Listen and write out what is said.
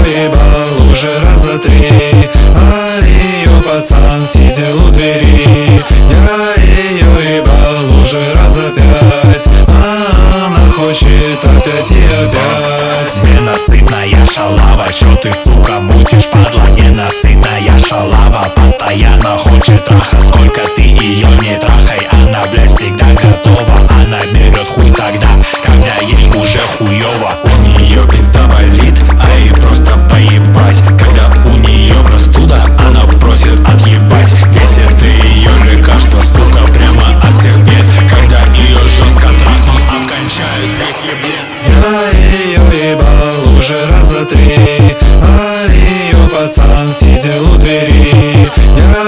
ебал уже раза 3, а ее пацан сидел у двери. Я ее ебал уже раза 5, а она хочет опять и опять. Ненасытная шалава, чё ты, сука, мутишь, падла? Ненасытная шалава постоянно хочет траха. Сколько ты ее не трахай, она, блядь, всегда готова. Она берет хуй тогда, когда ей уже хуёво. У нее пизда болит, а ей просто поебать. Когда у нее простуда, она просит отъебать. Ведь это ее лекарство, сука, прямо от всех бед. Когда ее жестко трахнут, обкончают весь еблет. Я ее ебал уже раза 3, а ее пацан сидел у двери. Я